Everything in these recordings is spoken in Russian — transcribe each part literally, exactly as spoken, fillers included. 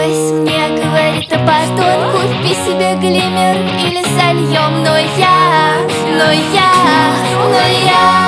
Брось, мне говорит Апатон, купи себе глиммер или сольем. Но я, но я, но я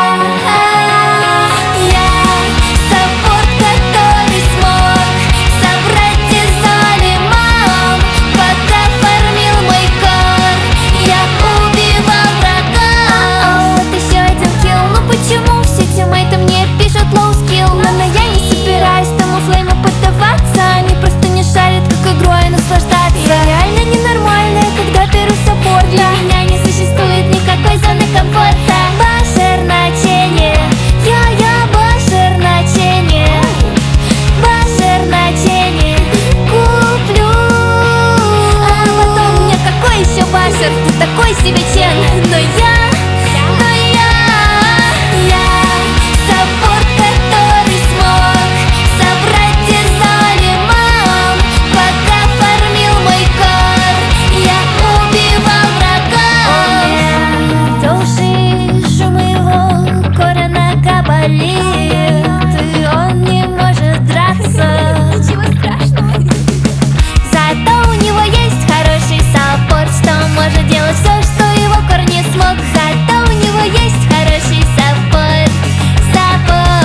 ты такой себе чен, но я, но я, я саппорт, который смог собрать дизайны мам. Пока фармил мой кор, я убивал врага. Души моего кора нога болит, и он не может драться. Ничего страшного. Зато у него есть хороший саппорт, что может делать все, что его кор не смог. Зато у него есть хороший саппорт,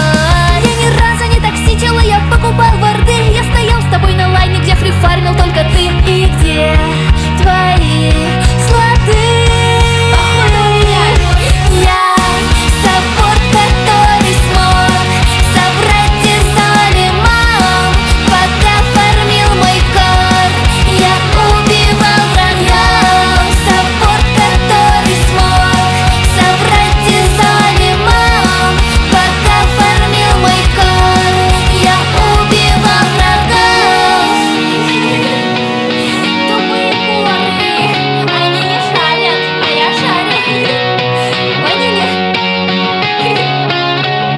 саппорт. Я ни разу не токсичила, я покупал варды. Я стоял с тобой на лайне, где фрифармил только ты.